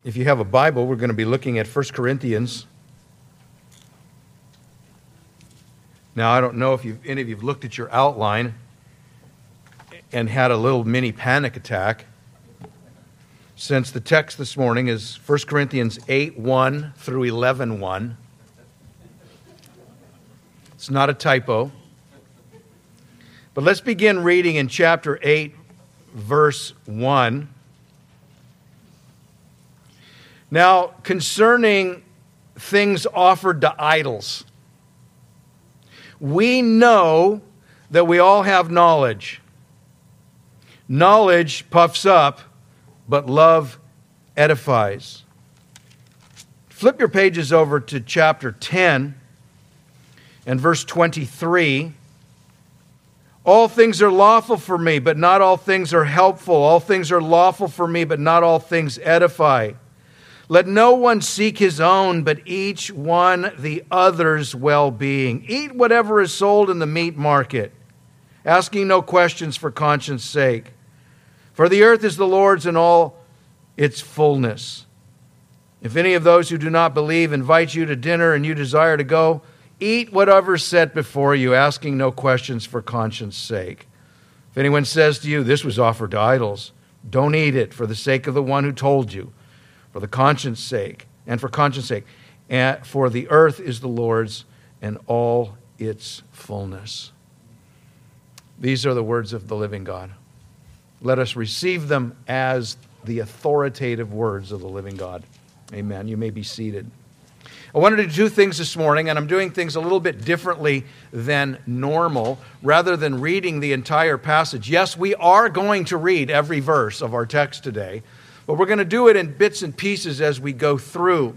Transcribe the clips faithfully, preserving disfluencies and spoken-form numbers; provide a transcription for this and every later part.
If you have a Bible, we're going to be looking at First Corinthians. Now, I don't know if you've, any of you have looked at your outline and had a little mini panic attack, since the text this morning is First Corinthians eight one through eleven one. It's not a typo. But let's begin reading in chapter eight, verse one. Now, concerning things offered to idols, we know that we all have knowledge. Knowledge puffs up, but love edifies. Flip your pages over to chapter ten and verse twenty-three. All things are lawful for me, but not all things are helpful. All things are lawful for me, but not all things edify. Let no one seek his own, but each one the other's well-being. Eat whatever is sold in the meat market, asking no questions for conscience sake. For the earth is the Lord's and all its fullness. If any of those who do not believe invite you to dinner and you desire to go, eat whatever is set before you, asking no questions for conscience sake. If anyone says to you, this was offered to idols, don't eat it for the sake of the one who told you, for the conscience sake, and for conscience sake. And for the earth is the Lord's and all its fullness. These are the words of the living God. Let us receive them as the authoritative words of the living God. Amen. You may be seated. I wanted to do two things this morning, and I'm doing things a little bit differently than normal. Rather than reading the entire passage, yes, we are going to read every verse of our text today, but we're going to do it in bits and pieces as we go through.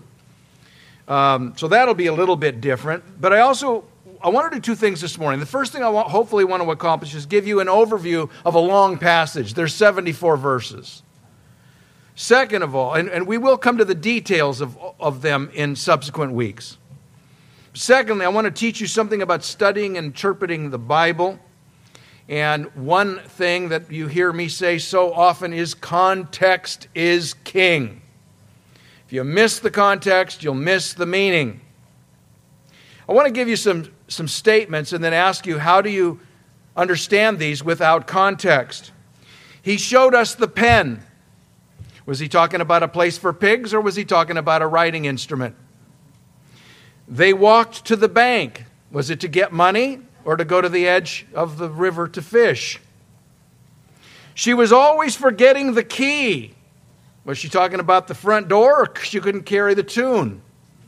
Um, so that'll be a little bit different. But I also, I want to do two things this morning. The first thing I want, hopefully want to accomplish is give you an overview of a long passage. There's seventy-four verses. Second of all, and, and we will come to the details of, of them in subsequent weeks. Secondly, I want to teach you something about studying and interpreting the Bible. And one thing that you hear me say so often is context is king. If you miss the context, you'll miss the meaning. I want to give you some, some statements and then ask you, how do you understand these without context? He showed us the pen. Was he talking about a place for pigs, or was he talking about a writing instrument? They walked to the bank. Was it to get money or to go to the edge of the river to fish? She was always forgetting the key. Was she talking about the front door, or she couldn't carry the tune?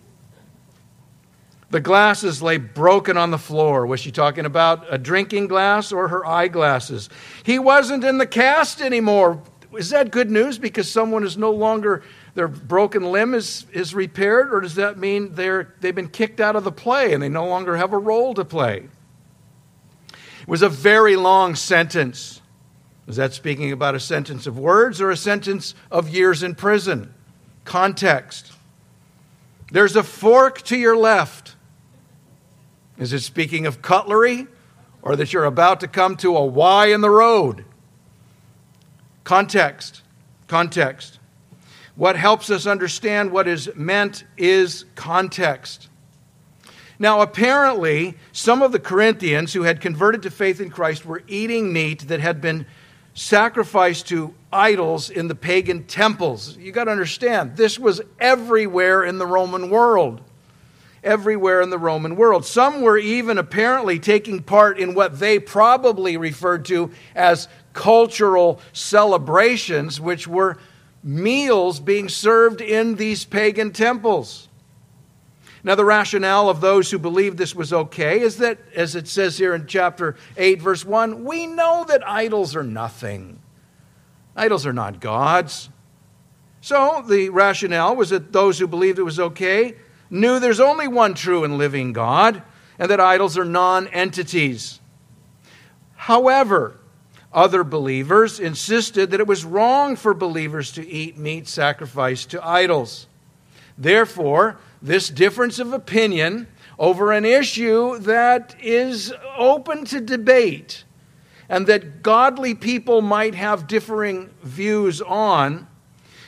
The glasses lay broken on the floor. Was she talking about a drinking glass or her eyeglasses? He wasn't in the cast anymore. Is that good news because someone is no longer, their broken limb is, is repaired? Or does that mean they're, they've been kicked out of the play and they no longer have a role to play? It was a very long sentence. Was that speaking about a sentence of words or a sentence of years in prison? Context. There's a fork to your left. Is it speaking of cutlery, or that you're about to come to a Y in the road? Context. Context. What helps us understand what is meant is context. Now, apparently, some of the Corinthians who had converted to faith in Christ were eating meat that had been sacrificed to idols in the pagan temples. You got to understand, this was everywhere in the Roman world. Everywhere in the Roman world. Some were even apparently taking part in what they probably referred to as cultural celebrations, which were meals being served in these pagan temples. Now, the rationale of those who believed this was okay is that, as it says here in chapter eight, verse one, we know that idols are nothing. Idols are not gods. So, the rationale was that those who believed it was okay knew there's only one true and living God, and that idols are non-entities. However, other believers insisted that it was wrong for believers to eat meat sacrificed to idols. Therefore, this difference of opinion over an issue that is open to debate and that godly people might have differing views on,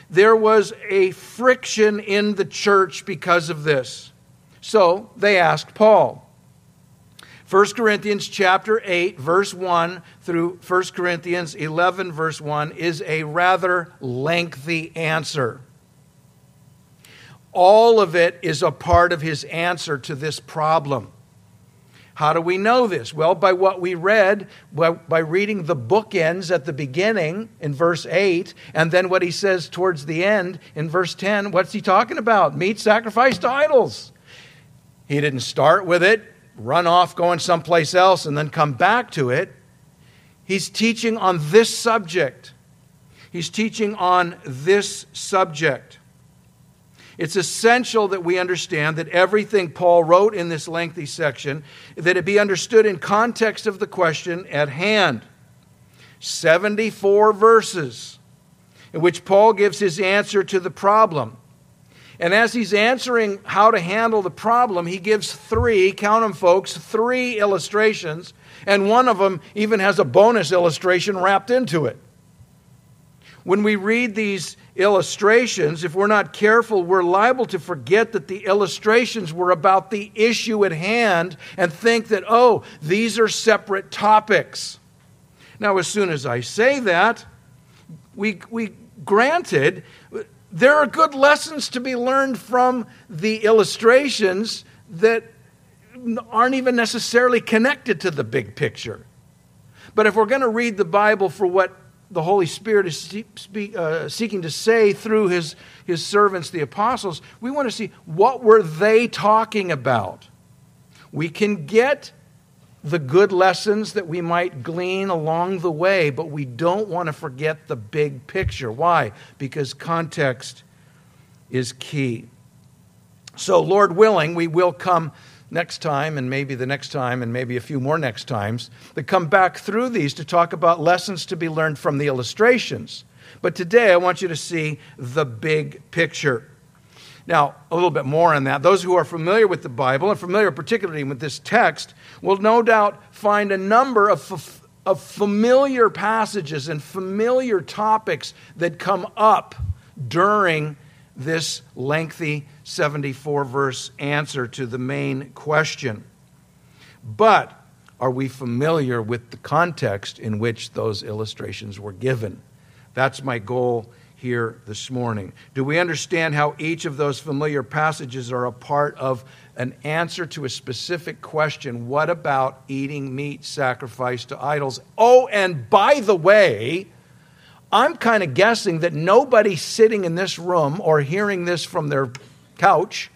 there was a friction in the church because of this. So they asked Paul. First Corinthians chapter eight, verse one through First Corinthians eleven, verse one is a rather lengthy answer. All of it is a part of his answer to this problem. How do we know this? Well, by what we read, by, by reading the bookends at the beginning in verse eight, and then what he says towards the end in verse ten. What's he talking about? Meat sacrificed to idols. He didn't start with it, run off going someplace else, and then come back to it. He's teaching on this subject. He's teaching on this subject. It's essential that we understand that everything Paul wrote in this lengthy section, that it be understood in context of the question at hand. seventy-four verses in which Paul gives his answer to the problem. And as he's answering how to handle the problem, he gives three, count them folks, three illustrations, and one of them even has a bonus illustration wrapped into it. When we read these illustrations, if we're not careful, we're liable to forget that the illustrations were about the issue at hand and think that, oh, these are separate topics. Now, as soon as I say that, we, we granted, there are good lessons to be learned from the illustrations that aren't even necessarily connected to the big picture. But if we're going to read the Bible for what the Holy Spirit is speak, uh, seeking to say through his, his servants, the apostles, we want to see what were they talking about. We can get the good lessons that we might glean along the way, but we don't want to forget the big picture. Why? Because context is key. So, Lord willing, we will come next time, and maybe the next time, and maybe a few more next times, that come back through these to talk about lessons to be learned from the illustrations. But today I want you to see the big picture. Now, a little bit more on that. Those who are familiar with the Bible, and familiar particularly with this text, will no doubt find a number of, f- of familiar passages and familiar topics that come up during this lengthy seventy-four verse answer to the main question. But are we familiar with the context in which those illustrations were given? That's my goal here this morning. Do we understand how each of those familiar passages are a part of an answer to a specific question? What about eating meat sacrificed to idols? Oh, and by the way, I'm kind of guessing that nobody sitting in this room or hearing this from their couch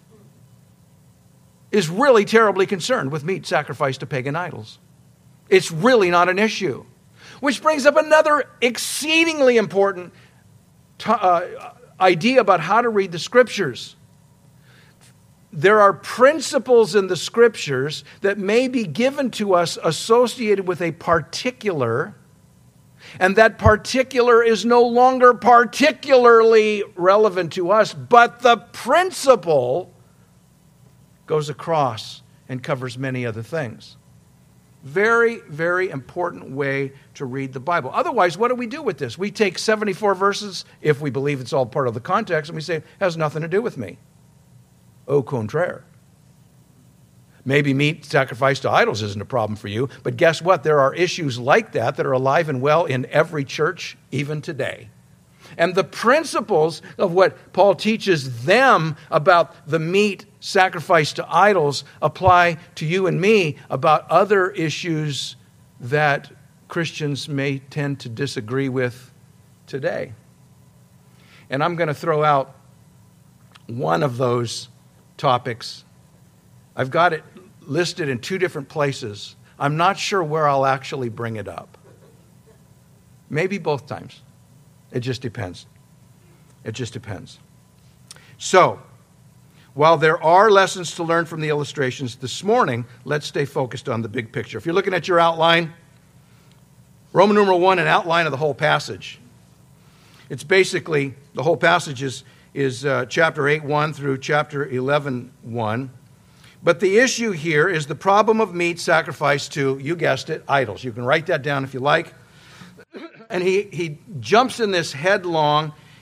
is really terribly concerned with meat sacrificed to pagan idols. It's really not an issue. Which brings up another exceedingly important t- uh, idea about how to read the Scriptures. There are principles in the Scriptures that may be given to us associated with a particular, and that particular is no longer particularly relevant to us, but the principle goes across and covers many other things. Very, very important way to read the Bible. Otherwise, what do we do with this? We take seventy-four verses, if we believe it's all part of the context, and we say, it has nothing to do with me. Au contraire. Maybe meat sacrificed to idols isn't a problem for you, but guess what? There are issues like that that are alive and well in every church, even today. And the principles of what Paul teaches them about the meat sacrificed to idols apply to you and me about other issues that Christians may tend to disagree with today. And I'm going to throw out one of those topics. I've got it listed in two different places. I'm not sure where I'll actually bring it up. Maybe both times. It just depends. It just depends. So, while there are lessons to learn from the illustrations this morning, let's stay focused on the big picture. If you're looking at your outline, Roman numeral one, an outline of the whole passage. It's basically, the whole passage is, is uh, chapter eight one through chapter eleven one. But the issue here is the problem of meat sacrificed to, you guessed it, idols. You can write that down if you like. And he, he jumps in this headlong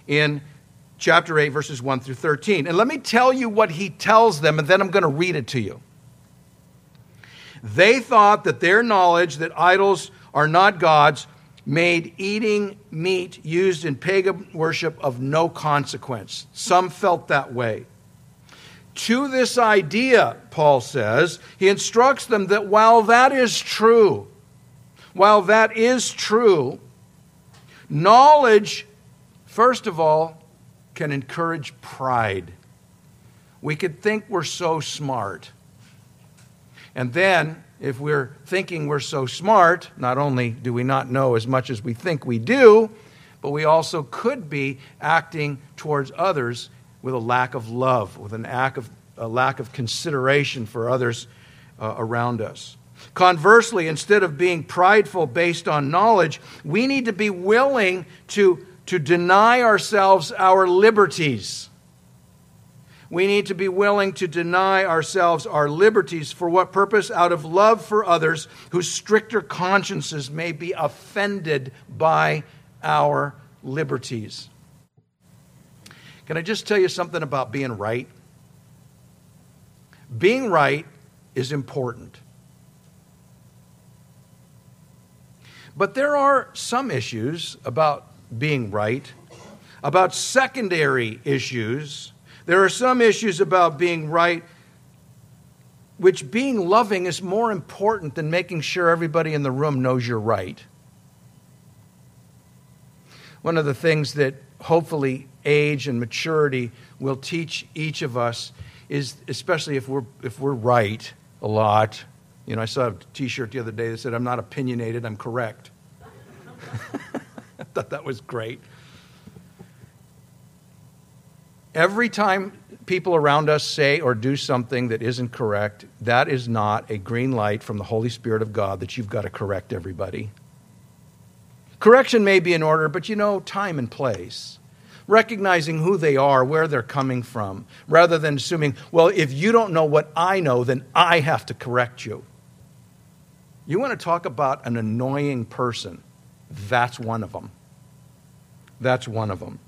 in chapter eight, verses one through thirteen. And let me tell you what he tells them, and then I'm going to read it to you. They thought that their knowledge that idols are not gods made eating meat used in pagan worship of no consequence. Some felt that way. To this idea, Paul says, he instructs them that while that is true, while that is true, knowledge, first of all, can encourage pride. We could think we're so smart. And then, if we're thinking we're so smart, not only do we not know as much as we think we do, but we also could be acting towards others with a lack of love, with an act of, a lack of consideration for others uh, around us. Conversely, instead of being prideful based on knowledge, we need to be willing to, to deny ourselves our liberties. We need to be willing to deny ourselves our liberties. For what purpose? Out of love for others whose stricter consciences may be offended by our liberties. Can I just tell you something about being right? Being right is important. But there are some issues about being right, about secondary issues. There are some issues about being right, which being loving is more important than making sure everybody in the room knows you're right. One of the things that hopefully age and maturity will teach each of us is, especially if we're if we're right a lot. You know, I saw a T-shirt the other day that said, "I'm not opinionated, I'm correct." I thought that was great. Every time people around us say or do something that isn't correct, that is not a green light from the Holy Spirit of God that you've got to correct everybody. Correction may be in order, but you know, time and place. Recognizing who they are, where they're coming from, rather than assuming, well, if you don't know what I know, then I have to correct you. You want to talk about an annoying person? That's one of them. That's one of them.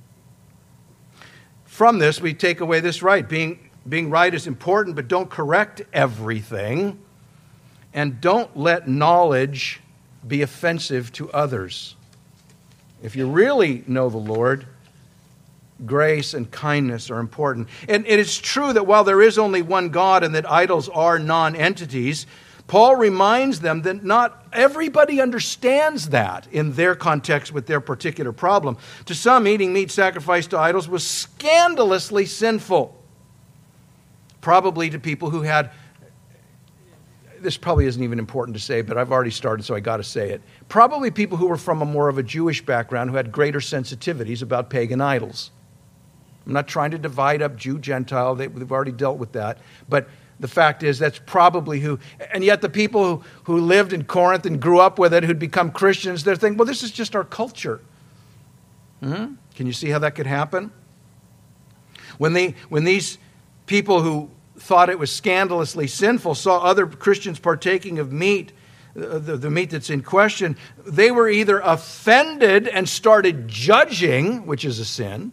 From this, we take away this right. Being, being right is important, but don't correct everything. And don't let knowledge be offensive to others. If you really know the Lord, grace and kindness are important. And it is true that while there is only one God and that idols are non-entities, Paul reminds them that not everybody understands that in their context with their particular problem. To some, eating meat sacrificed to idols was scandalously sinful. Probably to people who had, this probably isn't even important to say, but I've already started, so I got to say it. Probably people who were from a more of a Jewish background who had greater sensitivities about pagan idols. I'm not trying to divide up Jew, Gentile. They, we've already dealt with that. But the fact is, that's probably who, and yet the people who, who lived in Corinth and grew up with it, who'd become Christians, they're thinking, well, this is just our culture. Mm-hmm. Can you see how that could happen? When, they, when these people who thought it was scandalously sinful saw other Christians partaking of meat, uh, the, the meat that's in question, they were either offended and started judging, which is a sin,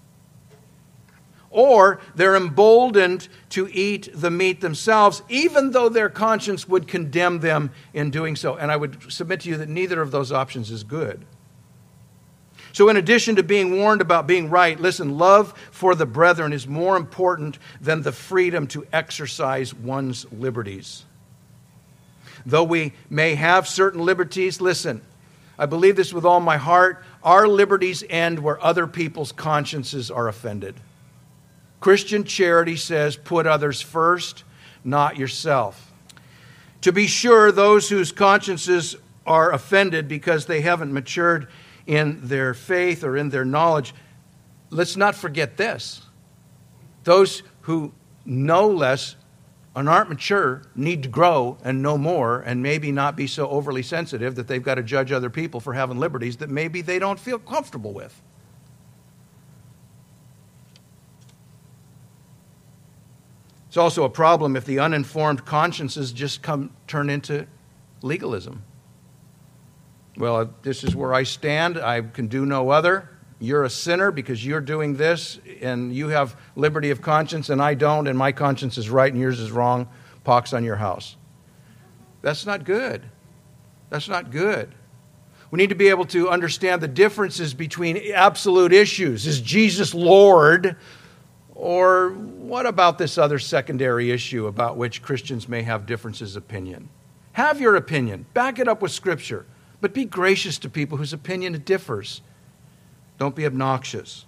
or they're emboldened to eat the meat themselves, even though their conscience would condemn them in doing so. And I would submit to you that neither of those options is good. So in addition to being warned about being right, listen, love for the brethren is more important than the freedom to exercise one's liberties. Though we may have certain liberties, listen, I believe this with all my heart, our liberties end where other people's consciences are offended. Christian charity says, put others first, not yourself. To be sure, those whose consciences are offended because they haven't matured in their faith or in their knowledge, let's not forget this. Those who know less and aren't mature need to grow and know more and maybe not be so overly sensitive that they've got to judge other people for having liberties that maybe they don't feel comfortable with. It's also a problem if the uninformed consciences just come turn into legalism. Well, this is where I stand. I can do no other. you're a sinner because you're doing this, and you have liberty of conscience, and I don't, and my conscience is right and yours is wrong. Pox on your house. That's not good. That's not good. We need to be able to understand the differences between absolute issues. Is Jesus Lord? Or what about this other secondary issue about which Christians may have differences of opinion? Have your opinion. Back it up with Scripture. But be gracious to people whose opinion differs. Don't be obnoxious.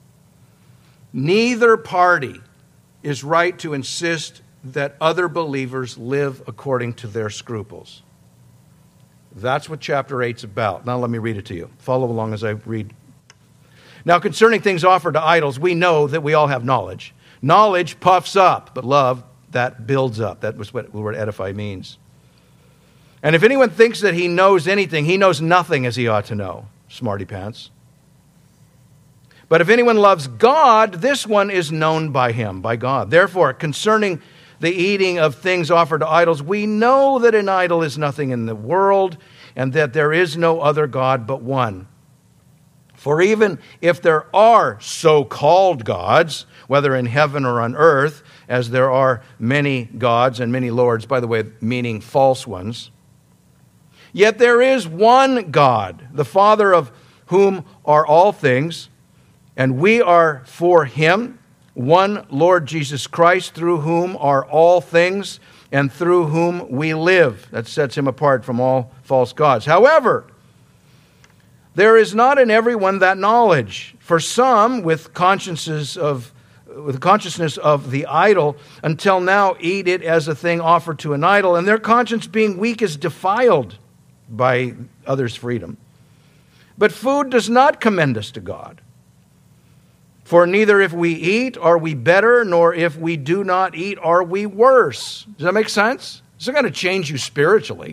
Neither party is right to insist that other believers live according to their scruples. That's what chapter eight is about. Now let me read it to you. Follow along as I read. Now concerning things offered to idols, we know that we all have knowledge. Knowledge puffs up, but love, that builds up. That was what the word edify means. And if anyone thinks that he knows anything, he knows nothing as he ought to know. Smarty pants. But if anyone loves God, this one is known by him, by God. Therefore, concerning the eating of things offered to idols, we know that an idol is nothing in the world, and that there is no other God but one. For even if there are so-called gods, whether in heaven or on earth, as there are many gods and many lords, by the way, meaning false ones, yet there is one God, the Father of whom are all things, and we are for him, one Lord Jesus Christ, through whom are all things, and through whom we live. That sets him apart from all false gods. However, there is not in everyone that knowledge. For some, with consciences of with consciousness of the idol, until now eat it as a thing offered to an idol, and their conscience being weak is defiled by others' freedom. But food does not commend us to God. For neither if we eat are we better, nor if we do not eat are we worse. Does that make sense? It's not going to change you spiritually.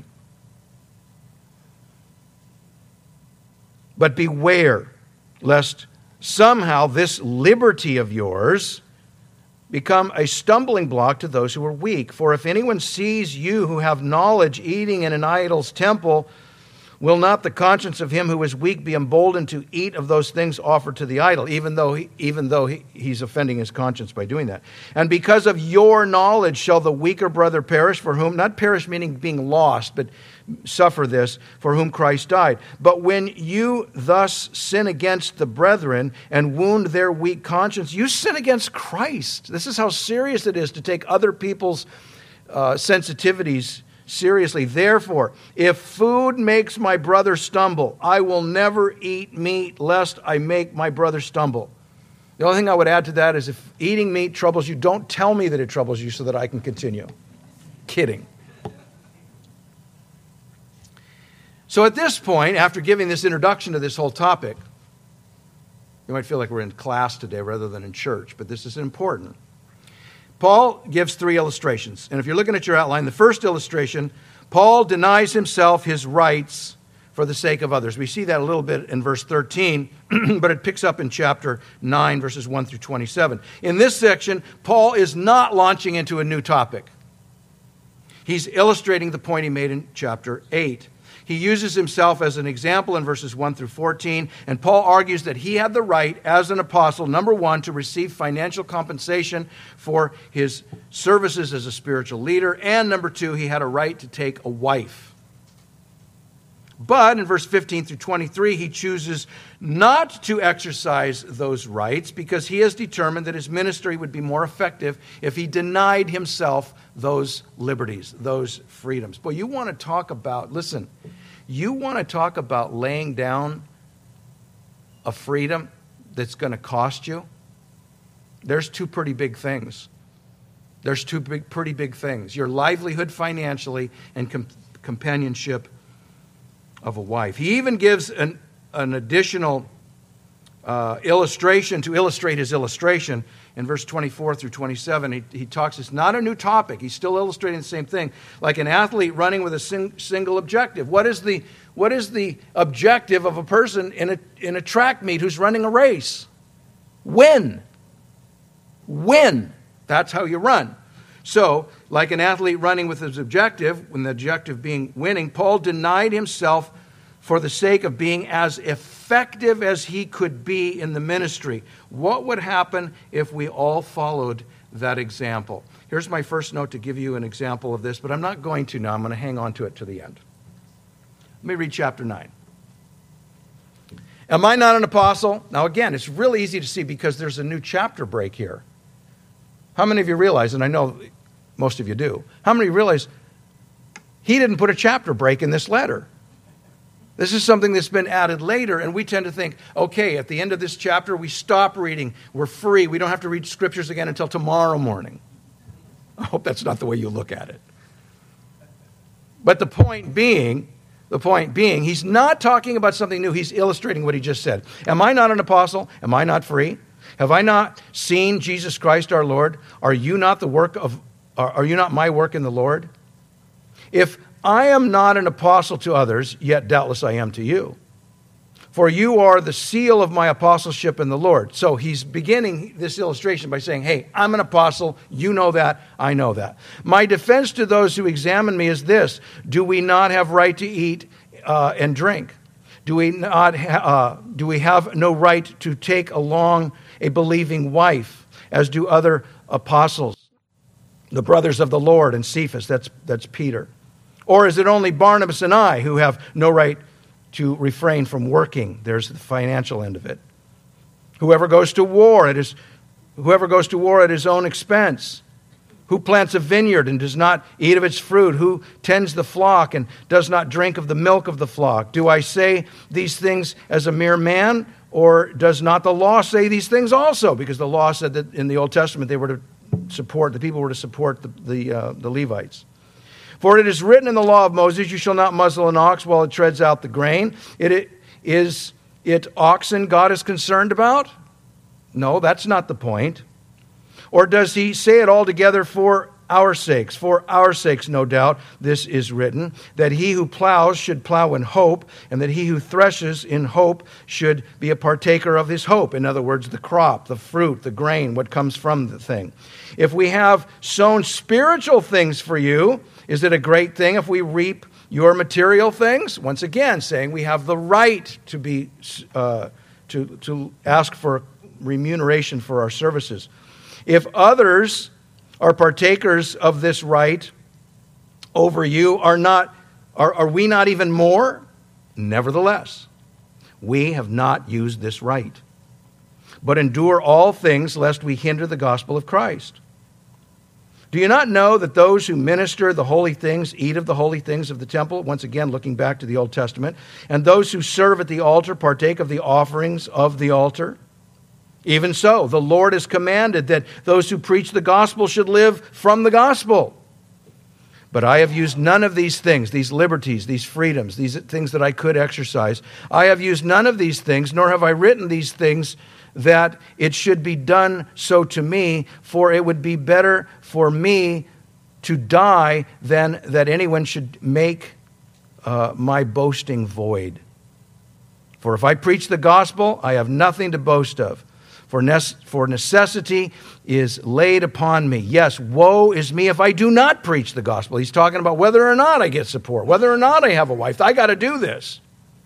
But beware, lest somehow this liberty of yours become a stumbling block to those who are weak. For if anyone sees you who have knowledge eating in an idol's temple, will not the conscience of him who is weak be emboldened to eat of those things offered to the idol, even though he, even though he, he's offending his conscience by doing that? And because of your knowledge shall the weaker brother perish, for whom, not perish meaning being lost, but suffer this, for whom Christ died. But when you thus sin against the brethren and wound their weak conscience, you sin against Christ. This is how serious it is to take other people's uh, sensitivities seriously. Therefore, if food makes my brother stumble, I will never eat meat lest I make my brother stumble. The only thing I would add to that is if eating meat troubles you, don't tell me that it troubles you so that I can continue. Kidding. So at this point, after giving this introduction to this whole topic, you might feel like we're in class today rather than in church, but this is important. Paul gives three illustrations. And if you're looking at your outline, the first illustration, Paul denies himself his rights for the sake of others. We see that a little bit in verse thirteen, but it picks up in chapter nine, verses one through twenty-seven. In this section, Paul is not launching into a new topic. He's illustrating the point he made in chapter eight. He uses himself as an example in verses one through fourteen, and Paul argues that he had the right as an apostle, number one, to receive financial compensation for his services as a spiritual leader, and number two, he had a right to take a wife. But in verse fifteen through twenty-three, he chooses not to exercise those rights because he has determined that his ministry would be more effective if he denied himself those liberties, those freedoms. Boy, you want to talk about, listen, you want to talk about laying down a freedom that's going to cost you? There's two pretty big things. There's two big, pretty big things. Your livelihood financially and com- companionship of a wife. He even gives an, an additional uh, illustration to illustrate his illustration. In verse twenty-four through twenty-seven, he, he talks, it's not a new topic. He's still illustrating the same thing. Like an athlete running with a sing, single objective. What is the what is the objective of a person in a, in a track meet who's running a race? Win. Win. That's how you run. So, like an athlete running with his objective, when the objective being winning, Paul denied himself for the sake of being as effective as he could be in the ministry. What would happen if we all followed that example? Here's my first note to give you an example of this, but I'm not going to now. I'm going to hang on to it to the end. Let me read chapter nine. Am I not an apostle? Now again, it's really easy to see because there's a new chapter break here. How many of you realize, and I know most of you do, how many realize he didn't put a chapter break in this letter? This is something that's been added later, and we tend to think, okay, at the end of this chapter, we stop reading. We're free. We don't have to read scriptures again until tomorrow morning. I hope that's not the way you look at it. But the point being, the point being, he's not talking about something new. He's illustrating what he just said. Am I not an apostle? Am I not free? Have I not seen Jesus Christ our Lord? Are you not the work of, are you not my work in the Lord? If I am not an apostle to others, yet doubtless I am to you. For you are the seal of my apostleship in the Lord. So he's beginning this illustration by saying, hey, I'm an apostle. You know that. I know that. My defense to those who examine me is this. Do we not have right to eat uh, and drink? Do we not? Ha- uh, do we have no right to take along a believing wife, as do other apostles, the brothers of the Lord, and Cephas? That's that's Peter. Or is it only Barnabas and I who have no right to refrain from working? There's the financial end of it. Whoever goes to war at his, whoever goes to war at his own expense. Who plants a vineyard and does not eat of its fruit? Who tends the flock and does not drink of the milk of the flock? Do I say these things as a mere man, or does not the law say these things also? Because the law said that in the Old Testament they were to support, the people were to support the, the, uh, the Levites. For it is written in the law of Moses, you shall not muzzle an ox while it treads out the grain. It, it, is it oxen God is concerned about? No, that's not the point. Or does he say it altogether for our sakes? For our sakes, no doubt, this is written, that he who plows should plow in hope, and that he who threshes in hope should be a partaker of his hope. In other words, the crop, the fruit, the grain, what comes from the thing. If we have sown spiritual things for you, is it a great thing if we reap your material things? Once again, saying we have the right to be uh, to, to ask for remuneration for our services. If others are partakers of this right over you, are not are, are we not even more? Nevertheless, we have not used this right, but endure all things lest we hinder the gospel of Christ. Do you not know that those who minister the holy things eat of the holy things of the temple? Once again, looking back to the Old Testament. And those who serve at the altar partake of the offerings of the altar? Even so, the Lord has commanded that those who preach the gospel should live from the gospel. But I have used none of these things, these liberties, these freedoms, these things that I could exercise. I have used none of these things, nor have I written these things that it should be done so to me, for it would be better for me to die than that anyone should make uh, my boasting void. For if I preach the gospel, I have nothing to boast of. For necessity is laid upon me. Yes, woe is me if I do not preach the gospel. He's talking about whether or not I get support, whether or not I have a wife. I got to do this.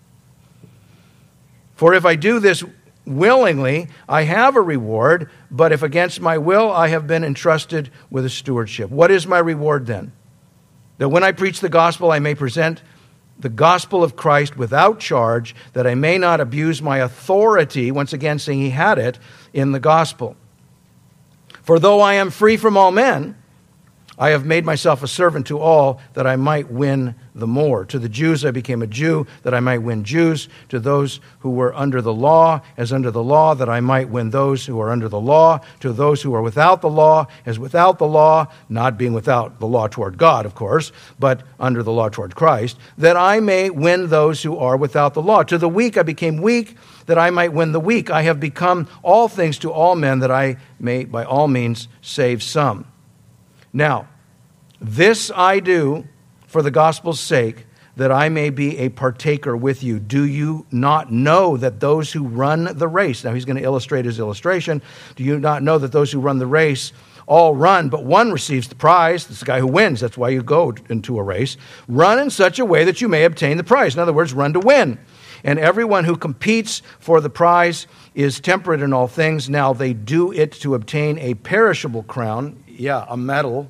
For if I do this willingly, I have a reward, but if against my will, I have been entrusted with a stewardship. What is my reward then? That when I preach the gospel, I may present the gospel of Christ without charge, that I may not abuse my authority, once again saying he had it, in the gospel. For though I am free from all men, I have made myself a servant to all, that I might win the more. To the Jews I became a Jew, that I might win Jews. To those who were under the law, as under the law, that I might win those who are under the law. To those who are without the law, as without the law, not being without the law toward God, of course, but under the law toward Christ, that I may win those who are without the law. To the weak I became weak, that I might win the weak. I have become all things to all men, that I may by all means save some. Now, this I do for the gospel's sake, that I may be a partaker with you. Do you not know that those who run the race," now he's going to illustrate his illustration, "do you not know that those who run the race all run, but one receives the prize?" It's the guy who wins. That's why you go into a race. "Run in such a way that you may obtain the prize." In other words, run to win. "And everyone who competes for the prize is temperate in all things. Now they do it to obtain a perishable crown." Yeah, a medal.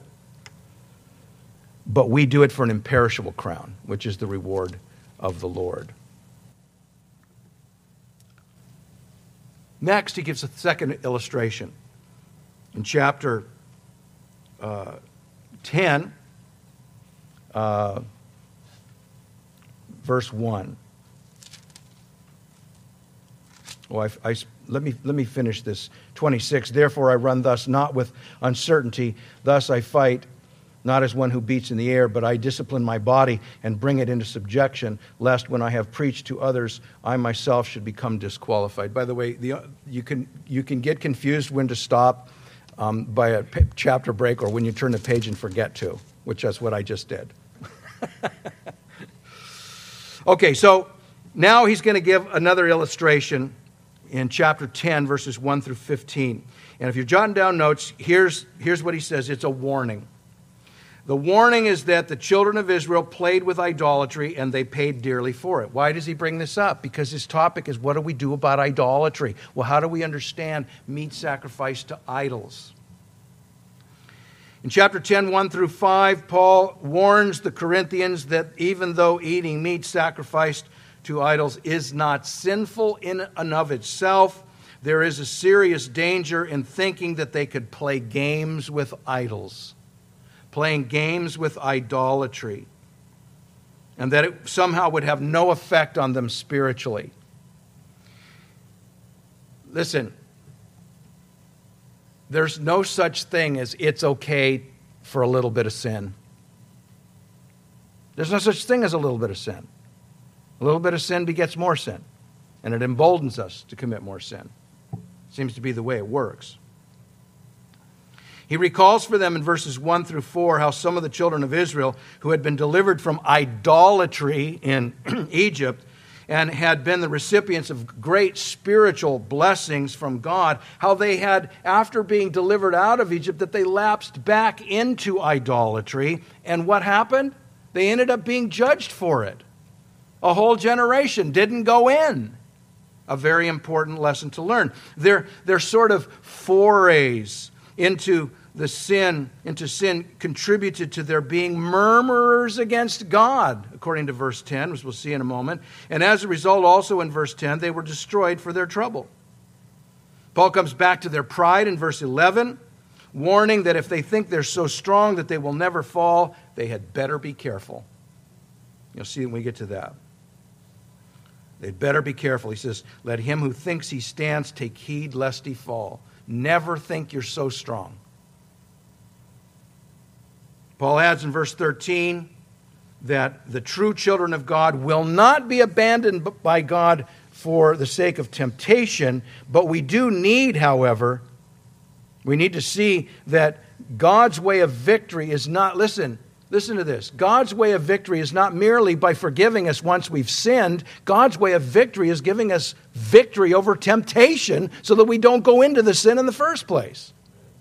"But we do it for an imperishable crown, which is the reward of the Lord." Next, he gives a second illustration. In chapter uh, ten, uh, verse one. Oh, I, I, let me let me finish this. twenty-six. "Therefore I run thus, not with uncertainty. Thus I fight, not as one who beats in the air, but I discipline my body and bring it into subjection, lest when I have preached to others, I myself should become disqualified." By the way, the, you can you can get confused when to stop um, by a p- chapter break, or when you turn the page and forget to, which is what I just did. Okay, so now he's going to give another illustration in chapter ten, verses one through fifteen. And if you're jotting down notes, here's, here's what he says. It's a warning. The warning is that the children of Israel played with idolatry and they paid dearly for it. Why does he bring this up? Because his topic is, what do we do about idolatry? Well, how do we understand meat sacrificed to idols? In chapter ten, one through five, Paul warns the Corinthians that even though eating meat sacrificed to idols is not sinful in and of itself, there is a serious danger in thinking that they could play games with idols, playing games with idolatry, and that it somehow would have no effect on them spiritually. Listen, there's no such thing as it's okay for a little bit of sin. There's no such thing as a little bit of sin. A little bit of sin begets more sin, and it emboldens us to commit more sin. Seems to be the way it works. He recalls for them in verses one through four how some of the children of Israel who had been delivered from idolatry in Egypt and had been the recipients of great spiritual blessings from God, how they had, after being delivered out of Egypt, that they lapsed back into idolatry. And what happened? They ended up being judged for it. A whole generation didn't go in. A very important lesson to learn. They're, they're sort of forays into the sin, into sin contributed to their being murmurers against God, according to verse ten, as we'll see in a moment. And as a result, also in verse ten, they were destroyed for their trouble. Paul comes back to their pride in verse eleven, warning that if they think they're so strong that they will never fall, they had better be careful. You'll see when we get to that. They'd better be careful. He says, "Let him who thinks he stands take heed lest he fall." Never think you're so strong. Paul adds in verse thirteen that the true children of God will not be abandoned by God for the sake of temptation, but we do need, however, we need to see that God's way of victory is not, listen, listen to this. God's way of victory is not merely by forgiving us once we've sinned. God's way of victory is giving us victory over temptation so that we don't go into the sin in the first place.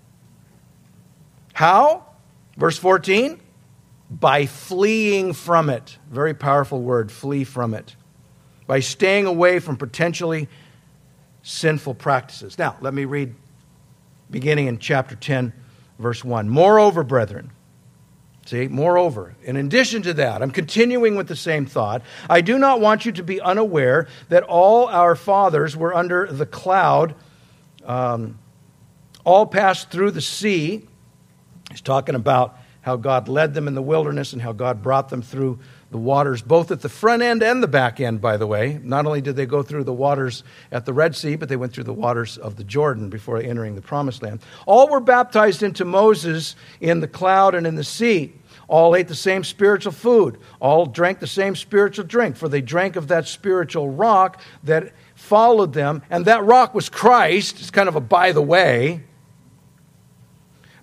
How? Verse fourteen, by fleeing from it. Very powerful word, flee from it. By staying away from potentially sinful practices. Now, let me read beginning in chapter ten, verse one. "Moreover, brethren," see, moreover, in addition to that, I'm continuing with the same thought. "I do not want you to be unaware that all our fathers were under the cloud, um, all passed through the sea." He's talking about how God led them in the wilderness and how God brought them through the waters, both at the front end and the back end, by the way. Not only did they go through the waters at the Red Sea, but they went through the waters of the Jordan before entering the Promised Land. "All were baptized into Moses in the cloud and in the sea. All ate the same spiritual food. All drank the same spiritual drink, for they drank of that spiritual rock that followed them. And that rock was Christ." It's kind of a by the way.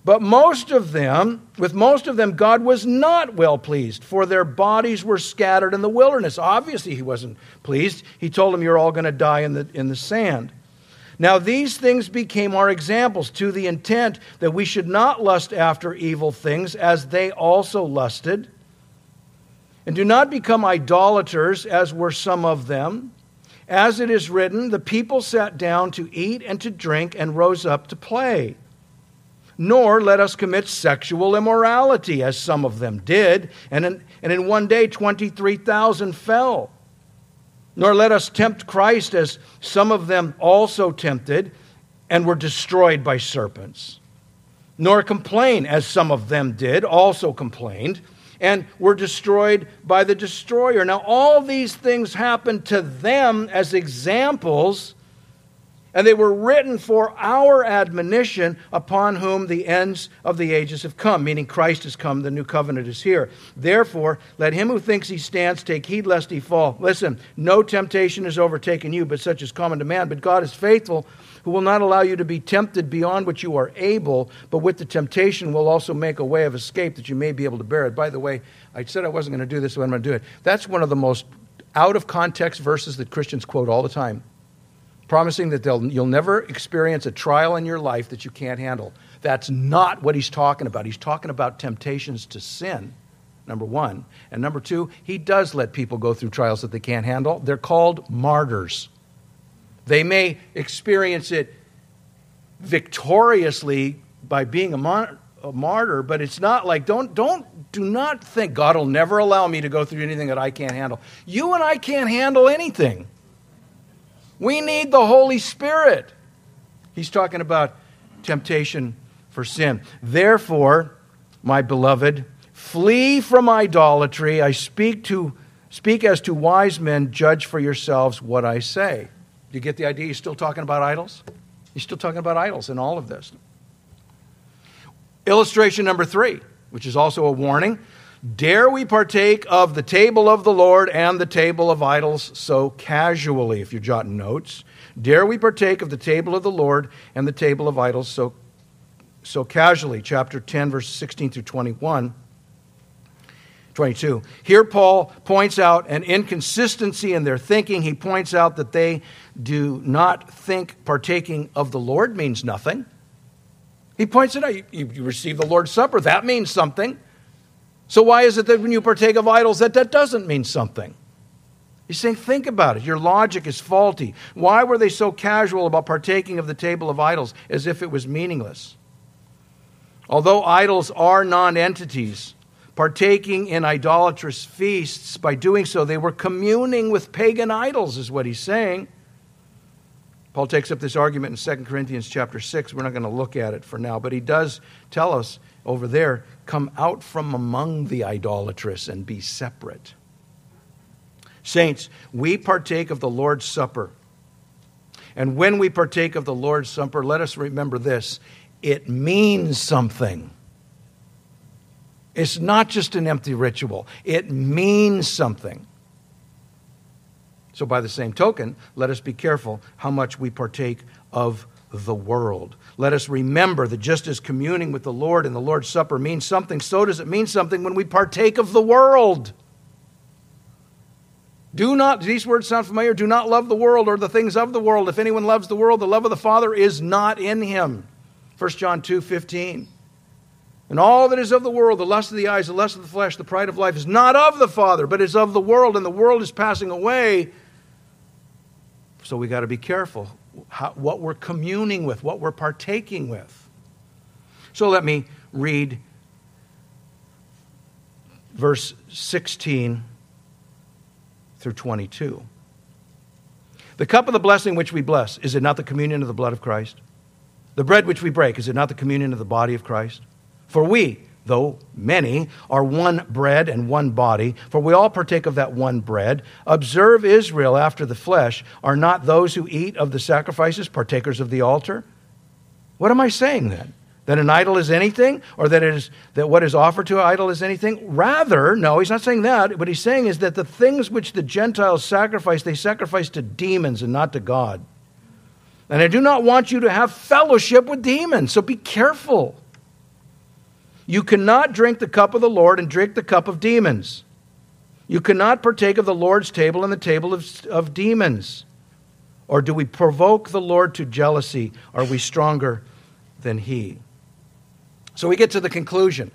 But most of them, with most of them, God was not well pleased, for their bodies were scattered in the wilderness. Obviously, he wasn't pleased. He told them, you're all going to die in the, in the sand. Now, these things became our examples, to the intent that we should not lust after evil things, as they also lusted. And do not become idolaters, as were some of them. As it is written, the people sat down to eat and to drink and rose up to play. Nor let us commit sexual immorality, as some of them did, and in, and in one day twenty-three thousand fell. Nor let us tempt Christ, as some of them also tempted, and were destroyed by serpents. Nor complain, as some of them did, also complained, and were destroyed by the destroyer. Now all these things happened to them as examples, and they were written for our admonition, upon whom the ends of the ages have come. Meaning Christ has come, the new covenant is here. Therefore, let him who thinks he stands take heed lest he fall. Listen, no temptation has overtaken you, but such is common to man. But God is faithful, who will not allow you to be tempted beyond what you are able, but with the temptation will also make a way of escape that you may be able to bear it. By the way, I said I wasn't going to do this, but I'm going to do it. That's one of the most out of context verses that Christians quote all the time, promising that they'll, you'll never experience a trial in your life that you can't handle. That's not what he's talking about. He's talking about temptations to sin, number one. And number two, he does let people go through trials that they can't handle. They're called martyrs. They may experience it victoriously by being a, mar- a martyr, but it's not like, don't, don't, do not think God will never allow me to go through anything that I can't handle. You and I can't handle anything. We need the Holy Spirit. He's talking about temptation for sin. Therefore, my beloved, flee from idolatry. I speak to speak as to wise men. Judge for yourselves what I say. Do you get the idea? He's still talking about idols? He's still talking about idols in all of this. Illustration number three, which is also a warning. Dare we partake of the table of the Lord and the table of idols so casually? If you're jotting notes. Dare we partake of the table of the Lord and the table of idols so, so casually? Chapter ten, verses sixteen through twenty-one. twenty-two. Here Paul points out an inconsistency in their thinking. He points out that they do not think partaking of the Lord means nothing. He points it out. You, you receive the Lord's Supper. That means something. So why is it that when you partake of idols that that doesn't mean something? He's saying, think about it. Your logic is faulty. Why were they so casual about partaking of the table of idols as if it was meaningless? Although idols are non-entities, partaking in idolatrous feasts, by doing so, they were communing with pagan idols, is what he's saying. Paul takes up this argument in Second Corinthians chapter six. We're not going to look at it for now, but he does tell us over there, come out from among the idolatrous and be separate. Saints, we partake of the Lord's Supper. And when we partake of the Lord's Supper, let us remember this. It means something. It's not just an empty ritual. It means something. So by the same token, let us be careful how much we partake of the world. Let us remember that just as communing with the Lord and the Lord's Supper means something, so does it mean something when we partake of the world. Do not, do these words sound familiar? Do not love the world or the things of the world. If anyone loves the world, the love of the Father is not in him. First John two fifteen. And all that is of the world, the lust of the eyes, the lust of the flesh, the pride of life, is not of the Father, but is of the world, and the world is passing away. So we got to be careful how, what we're communing with, what we're partaking with. So let me read verse sixteen through twenty-two. The cup of the blessing which we bless, is it not the communion of the blood of Christ? The bread which we break, is it not the communion of the body of Christ? For we, though many, are one bread and one body, for we all partake of that one bread. Observe Israel after the flesh. Are not those who eat of the sacrifices partakers of the altar? What am I saying then? That an idol is anything? Or that it is that what is offered to an idol is anything? Rather, no, he's not saying that. What he's saying is that the things which the Gentiles sacrifice, they sacrifice to demons and not to God. And I do not want you to have fellowship with demons, so be careful. You cannot drink the cup of the Lord and drink the cup of demons. You cannot partake of the Lord's table and the table of, of demons. Or do we provoke the Lord to jealousy? Are we stronger than He? So we get to the conclusion.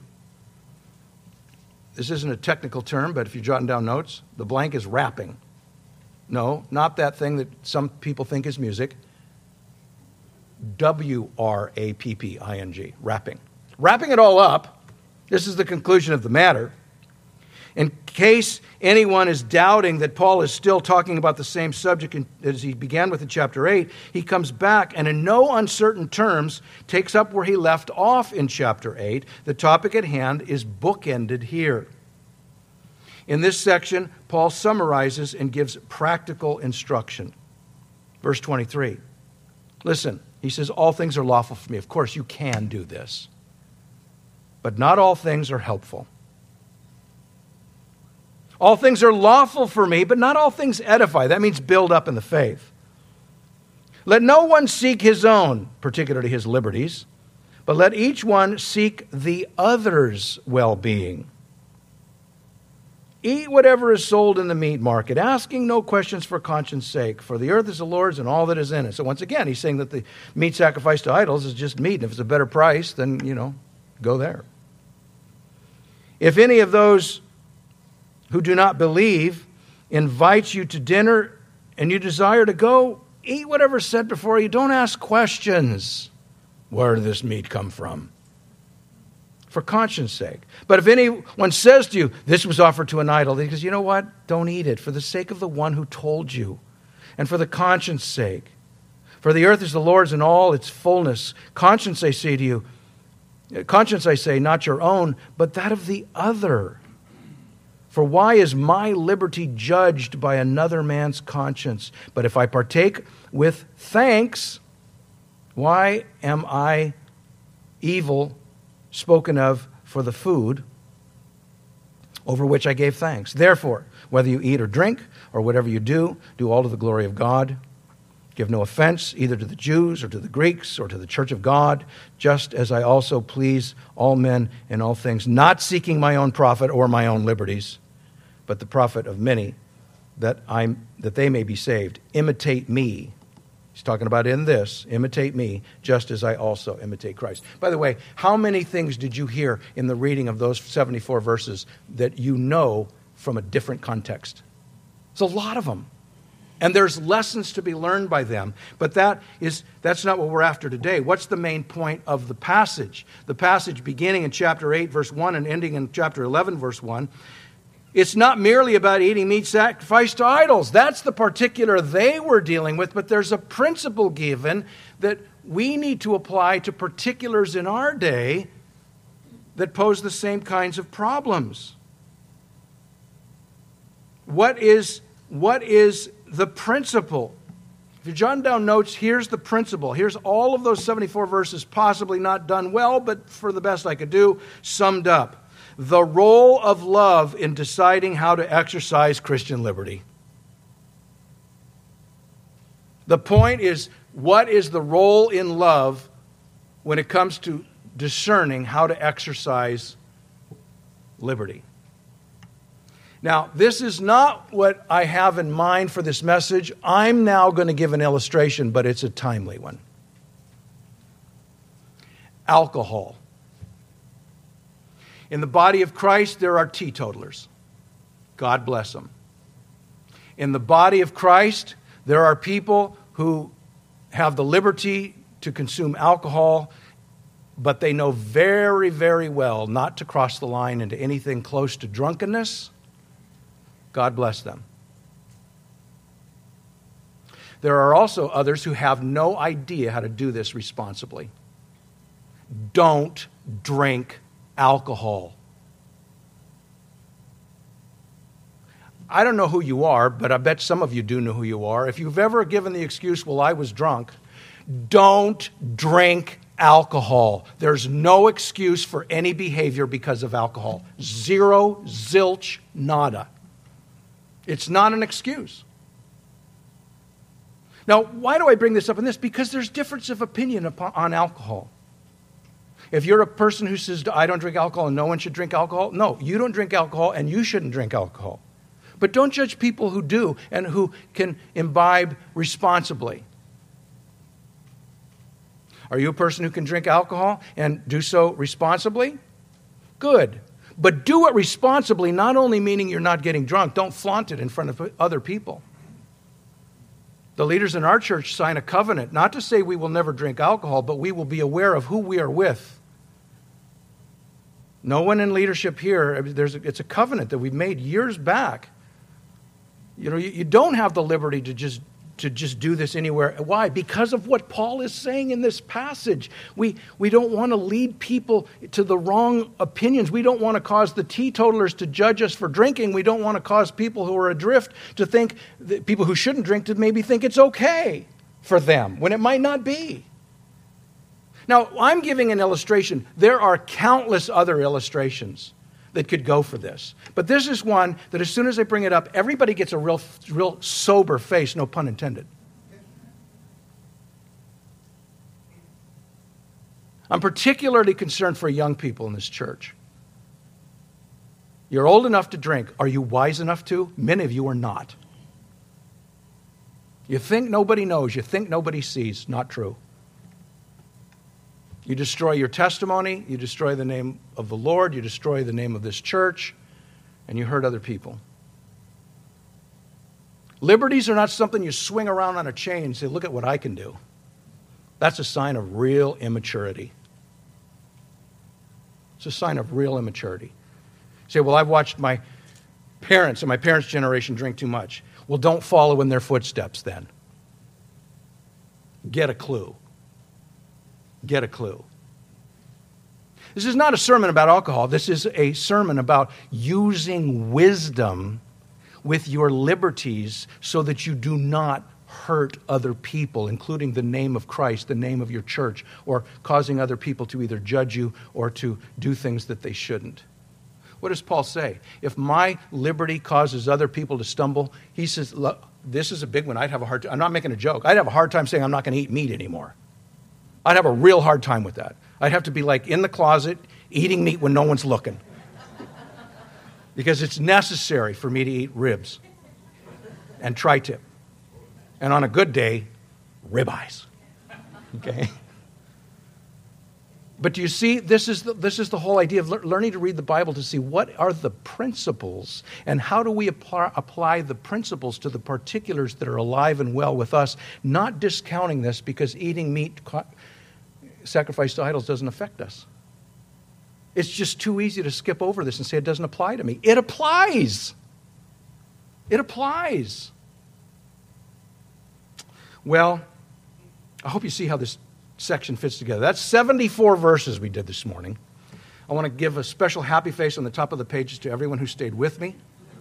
This isn't a technical term, but if you're jotting down notes, the blank is rapping. No, not that thing that some people think is music. W R A P P I N G, rapping. Wrapping it all up, this is the conclusion of the matter. In case anyone is doubting that Paul is still talking about the same subject as he began with in chapter eight, he comes back and in no uncertain terms takes up where he left off in chapter eight. The topic at hand is bookended here. In this section, Paul summarizes and gives practical instruction. Verse twenty-three. Listen, he says, all things are lawful for me. Of course, you can do this. But not all things are helpful. All things are lawful for me, but not all things edify. That means build up in the faith. Let no one seek his own, particularly his liberties, but let each one seek the other's well-being. Eat whatever is sold in the meat market, asking no questions for conscience sake, for the earth is the Lord's and all that is in it. So once again, he's saying that the meat sacrificed to idols is just meat, and if it's a better price, then, you know, go there. If any of those who do not believe invites you to dinner and you desire to go, eat whatever is set before you. Don't ask questions. Where did this meat come from? For conscience sake. But if anyone says to you, this was offered to an idol, he says, you know what? Don't eat it for the sake of the one who told you and for the conscience sake. For the earth is the Lord's and all its fullness. Conscience, I say to you, conscience, I say, not your own, but that of the other. For why is my liberty judged by another man's conscience? But if I partake with thanks, why am I evil spoken of for the food over which I gave thanks? Therefore, whether you eat or drink or whatever you do, do all to the glory of God. Give no offense either to the Jews or to the Greeks or to the church of God, just as I also please all men in all things, not seeking my own profit or my own liberties, but the profit of many, that I that they may be saved. Imitate me. He's talking about in this, imitate me, just as I also imitate Christ. By the way, how many things did you hear in the reading of those seventy-four verses that you know from a different context? There's a lot of them. And there's lessons to be learned by them. But that is, that's not what we're after today. What's the main point of the passage? The passage beginning in chapter eight, verse one, and ending in chapter eleven, verse one, it's not merely about eating meat sacrificed to idols. That's the particular they were dealing with, but there's a principle given that we need to apply to particulars in our day that pose the same kinds of problems. What is, what is the principle? If you're jotting down notes, here's the principle. Here's all of those seventy-four verses, possibly not done well, but for the best I could do, summed up. The role of love in deciding how to exercise Christian liberty. The point is, what is the role in love when it comes to discerning how to exercise liberty? Now, this is not what I have in mind for this message. I'm now going to give an illustration, but it's a timely one. Alcohol. In the body of Christ, there are teetotalers. God bless them. In the body of Christ, there are people who have the liberty to consume alcohol, but they know very, very well not to cross the line into anything close to drunkenness. God bless them. There are also others who have no idea how to do this responsibly. Don't drink alcohol. I don't know who you are, but I bet some of you do know who you are. If you've ever given the excuse, well, I was drunk, don't drink alcohol. There's no excuse for any behavior because of alcohol. Zero, zilch, nada. It's not an excuse. Now, why do I bring this up in this? Because there's difference of opinion upon, on alcohol. If you're a person who says, I don't drink alcohol and no one should drink alcohol, no, you don't drink alcohol and you shouldn't drink alcohol. But don't judge people who do and who can imbibe responsibly. Are you a person who can drink alcohol and do so responsibly? Good. But do it responsibly, not only meaning you're not getting drunk. Don't flaunt it in front of other people. The leaders in our church sign a covenant, not to say we will never drink alcohol, but we will be aware of who we are with. No one in leadership here, there's a, it's a covenant that we've made years back. You know, you, you don't have the liberty to just to just do this anywhere. Why? Because of what Paul is saying in this passage. We, we don't want to lead people to the wrong opinions. We don't want to cause the teetotalers to judge us for drinking. We don't want to cause people who are adrift to think, that people who shouldn't drink to maybe think it's okay for them, when it might not be. Now, I'm giving an illustration. There are countless other illustrations that could go for this. But this is one that as soon as I bring it up, everybody gets a real, real sober face, no pun intended. I'm particularly concerned for young people in this church. You're old enough to drink. Are you wise enough to? Many of you are not. You think nobody knows. You think nobody sees. Not true. You destroy your testimony, you destroy the name of the Lord, you destroy the name of this church, and you hurt other people. Liberties are not something you swing around on a chain and say, look at what I can do. That's a sign of real immaturity. It's a sign of real immaturity. You say, well, I've watched my parents and my parents' generation drink too much. Well, don't follow in their footsteps then. Get a clue. Get a clue. This is not a sermon about alcohol. This is a sermon about using wisdom with your liberties so that you do not hurt other people, including the name of Christ, the name of your church, or causing other people to either judge you or to do things that they shouldn't. What does Paul say? If my liberty causes other people to stumble, he says, look, this is a big one. I'd have a hard time. I'm not making a joke. I'd have a hard time saying I'm not going to eat meat anymore. I'd have a real hard time with that. I'd have to be like in the closet, eating meat when no one's looking. Because it's necessary for me to eat ribs and tri-tip. And on a good day, ribeyes. Okay? But do you see, this is the, this is the whole idea of le- learning to read the Bible to see what are the principles and how do we apply, apply the principles to the particulars that are alive and well with us, not discounting this because eating meat co- sacrificed to idols doesn't affect us. It's just too easy to skip over this and say it doesn't apply to me. It applies. It applies. Well, I hope you see how this section fits together. That's seventy-four verses we did this morning. I want to give a special happy face on the top of the pages to everyone who stayed with me.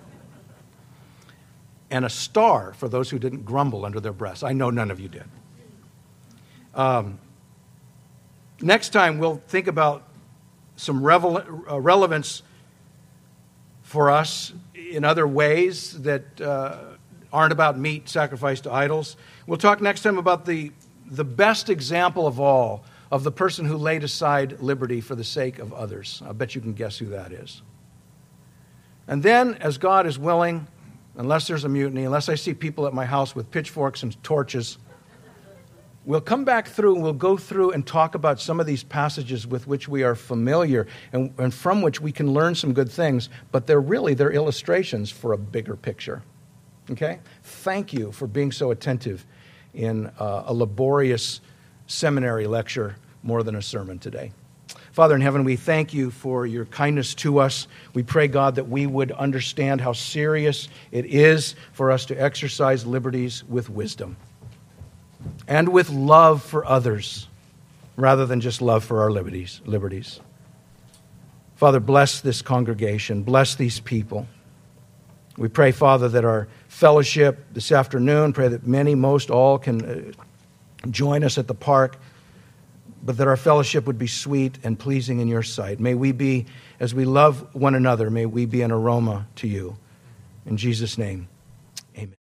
And a star for those who didn't grumble under their breaths. I know none of you did. Um, next time we'll think about some revel- uh, relevance for us in other ways that uh, aren't about meat sacrificed to idols. We'll talk next time about the the best example of all of the person who laid aside liberty for the sake of others. I bet you can guess who that is. And then, as God is willing, unless there's a mutiny, unless I see people at my house with pitchforks and torches, we'll come back through and we'll go through and talk about some of these passages with which we are familiar and, and from which we can learn some good things, but they're really, they're illustrations for a bigger picture. Okay? Thank you for being so attentive in uh, a laborious seminary lecture more than a sermon today. Father in heaven, we thank you for your kindness to us. We pray, God, that we would understand how serious it is for us to exercise liberties with wisdom and with love for others rather than just love for our liberties. liberties. Father, bless this congregation. Bless these people. We pray, Father, that our fellowship this afternoon, pray that many, most, all can uh, join us at the park, but that our fellowship would be sweet and pleasing in your sight. May we be, as we love one another, may we be an aroma to you. In Jesus' name.